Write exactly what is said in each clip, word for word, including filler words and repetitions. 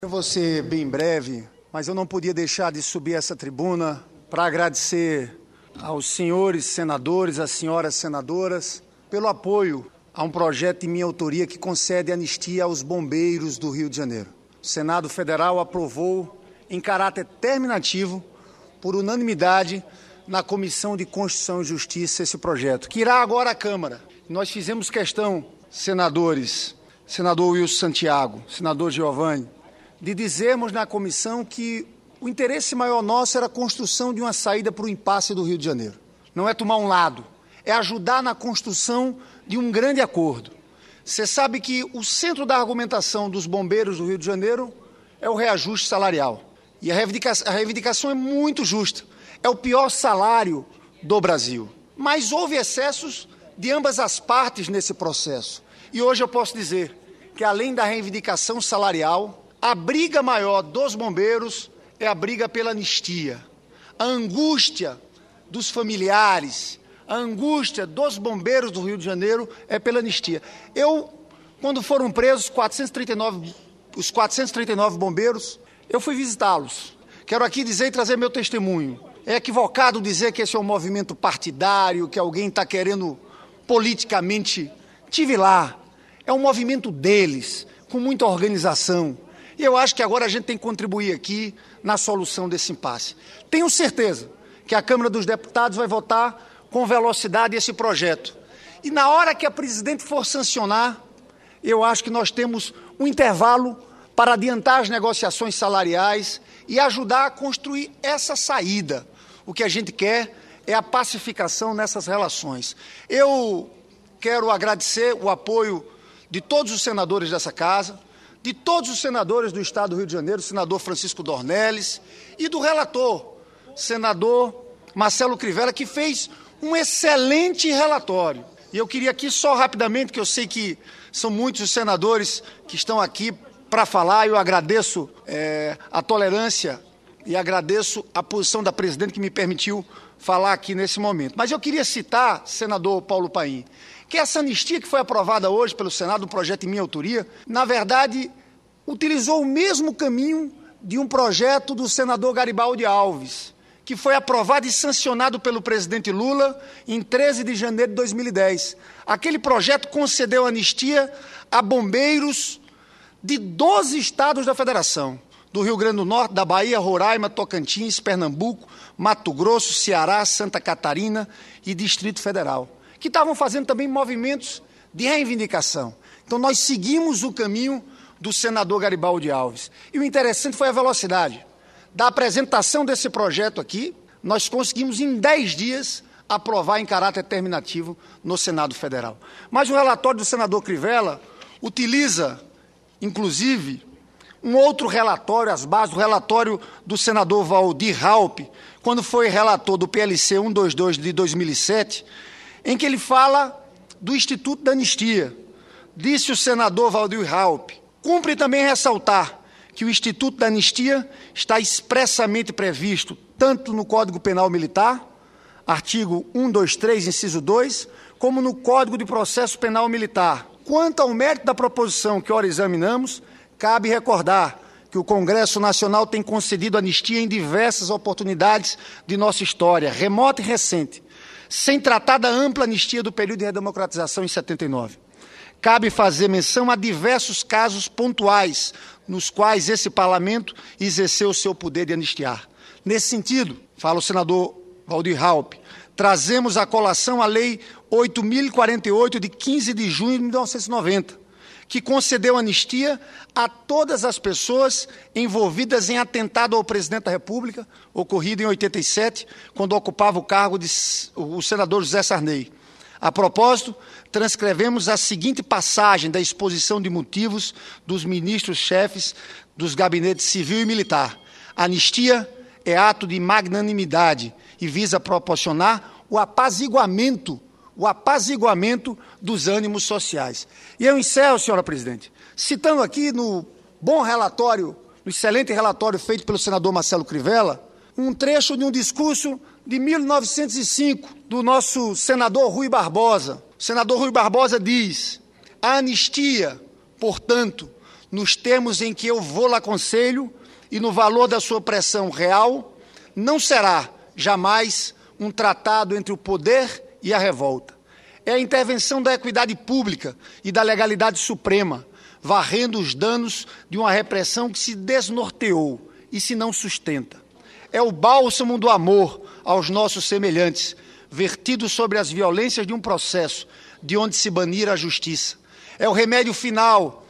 Eu vou ser bem breve, mas eu não podia deixar de subir essa tribuna para agradecer aos senhores senadores, às senhoras senadoras, pelo apoio a um projeto de minha autoria que concede anistia aos bombeiros do Rio de Janeiro. O Senado Federal aprovou em caráter terminativo, por unanimidade, na Comissão de Constituição e Justiça esse projeto, que irá agora à Câmara. Nós fizemos questão, senadores, senador Wilson Santiago, senador Giovanni, de dizermos na comissão que o interesse maior nosso era a construção de uma saída para o impasse do Rio de Janeiro. Não é tomar um lado, é ajudar na construção de um grande acordo. Você sabe que o centro da argumentação dos bombeiros do Rio de Janeiro é o reajuste salarial. E a reivindicação, a reivindicação é muito justa. É o pior salário do Brasil. Mas houve excessos de ambas as partes nesse processo. E hoje eu posso dizer que, além da reivindicação salarial, a briga maior dos bombeiros é a briga pela anistia. A angústia dos familiares, a angústia dos bombeiros do Rio de Janeiro é pela anistia. Eu, quando foram presos quatrocentos e trinta e nove, os quatrocentos e trinta e nove bombeiros, eu fui visitá-los. Quero aqui dizer e trazer meu testemunho. É equivocado dizer que esse é um movimento partidário, que alguém está querendo politicamente. Tive lá. É um movimento deles, com muita organização. E eu acho que agora a gente tem que contribuir aqui na solução desse impasse. Tenho certeza que a Câmara dos Deputados vai votar com velocidade esse projeto. E na hora que a presidente for sancionar, eu acho que nós temos um intervalo para adiantar as negociações salariais e ajudar a construir essa saída. O que a gente quer é a pacificação nessas relações. Eu quero agradecer o apoio de todos os senadores dessa casa, de todos os senadores do Estado do Rio de Janeiro, o senador Francisco Dornelles, e do relator, senador Marcelo Crivella, que fez um excelente relatório. E eu queria aqui só rapidamente, que eu sei que são muitos os senadores que estão aqui para falar, eu agradeço é, a tolerância e agradeço a posição da presidente que me permitiu falar aqui nesse momento. Mas eu queria citar, senador Paulo Paim, que essa anistia que foi aprovada hoje pelo Senado, um projeto em minha autoria, na verdade, utilizou o mesmo caminho de um projeto do senador Garibaldi Alves, que foi aprovado e sancionado pelo presidente Lula em treze de janeiro de dois mil e dez. Aquele projeto concedeu anistia a bombeiros de doze estados da federação, do Rio Grande do Norte, da Bahia, Roraima, Tocantins, Pernambuco, Mato Grosso, Ceará, Santa Catarina e Distrito Federal, que estavam fazendo também movimentos de reivindicação. Então, nós seguimos o caminho do senador Garibaldi Alves. E o interessante foi a velocidade da apresentação desse projeto aqui. Nós conseguimos, em dez dias, aprovar em caráter terminativo no Senado Federal. Mas o relatório do senador Crivella utiliza, inclusive, um outro relatório, as bases do relatório do senador Valdir Raupp, quando foi relator do P L C cento e vinte e dois de dois mil e sete, em que ele fala do Instituto da Anistia. Disse o senador Valdir Raupp: cumpre também ressaltar que o Instituto da Anistia está expressamente previsto tanto no Código Penal Militar, artigo cento e vinte e três, inciso dois, como no Código de Processo Penal Militar. Quanto ao mérito da proposição que ora examinamos, cabe recordar que o Congresso Nacional tem concedido anistia em diversas oportunidades de nossa história, remota e recente, sem tratar da ampla anistia do período de redemocratização em setenta e nove. Cabe fazer menção a diversos casos pontuais nos quais esse parlamento exerceu o seu poder de anistiar. Nesse sentido, fala o senador Valdir Raupp, trazemos à colação a Lei oito mil e quarenta e oito, de quinze de junho de mil novecentos e noventa, que concedeu anistia a todas as pessoas envolvidas em atentado ao presidente da República, ocorrido em oitenta e sete, quando ocupava o cargo de o senador José Sarney. A propósito, transcrevemos a seguinte passagem da exposição de motivos dos ministros-chefes dos gabinetes civil e militar. A anistia é ato de magnanimidade e visa proporcionar o apaziguamento, o apaziguamento dos ânimos sociais. E eu encerro, senhora presidente, citando aqui no bom relatório, no excelente relatório feito pelo senador Marcelo Crivella, um trecho de um discurso de mil novecentos e cinco, do nosso senador Rui Barbosa. O senador Rui Barbosa diz: a anistia, portanto, nos termos em que eu vou-lhe aconselho e no valor da sua pressão real, não será jamais um tratado entre o poder e a revolta. É a intervenção da equidade pública e da legalidade suprema, varrendo os danos de uma repressão que se desnorteou e se não sustenta. É o bálsamo do amor aos nossos semelhantes, vertido sobre as violências de um processo de onde se banir a justiça. É o remédio final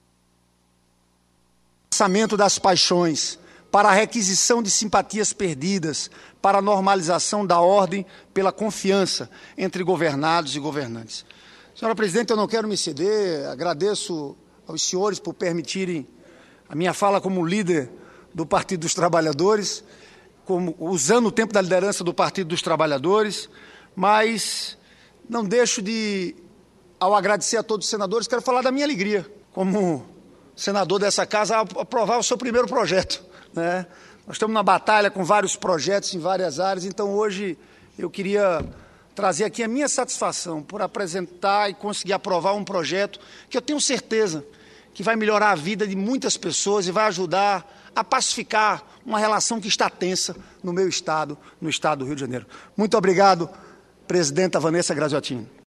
para o das paixões, para a requisição de simpatias perdidas, para a normalização da ordem pela confiança entre governados e governantes. Senhora Presidente, eu não quero me ceder, agradeço aos senhores por permitirem a minha fala como líder do Partido dos Trabalhadores, como, usando o tempo da liderança do Partido dos Trabalhadores, mas não deixo de, ao agradecer a todos os senadores, quero falar da minha alegria como senador dessa casa a aprovar o seu primeiro projeto, né? Nós estamos na batalha com vários projetos em várias áreas, então hoje eu queria trazer aqui a minha satisfação por apresentar e conseguir aprovar um projeto que eu tenho certeza que vai melhorar a vida de muitas pessoas e vai ajudar a pacificar uma relação que está tensa no meu estado, no estado do Rio de Janeiro. Muito obrigado, presidenta Vanessa Graziotin.